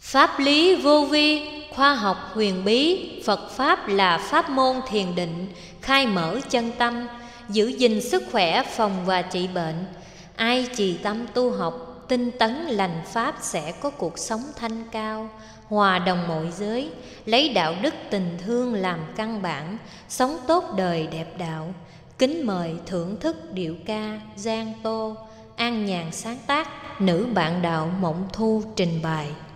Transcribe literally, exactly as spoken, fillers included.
Pháp lý vô vi, khoa học huyền bí, Phật Pháp là pháp môn thiền định, khai mở chân tâm, giữ gìn sức khỏe, phòng và trị bệnh. Ai trì tâm tu học, tinh tấn lành Pháp sẽ có cuộc sống thanh cao, hòa đồng mọi giới, lấy đạo đức tình thương làm căn bản, sống tốt đời đẹp đạo. Kính mời thưởng thức điệu ca Giang Tô, An Nhàn sáng tác, nữ bạn đạo Mộng Thu trình bày.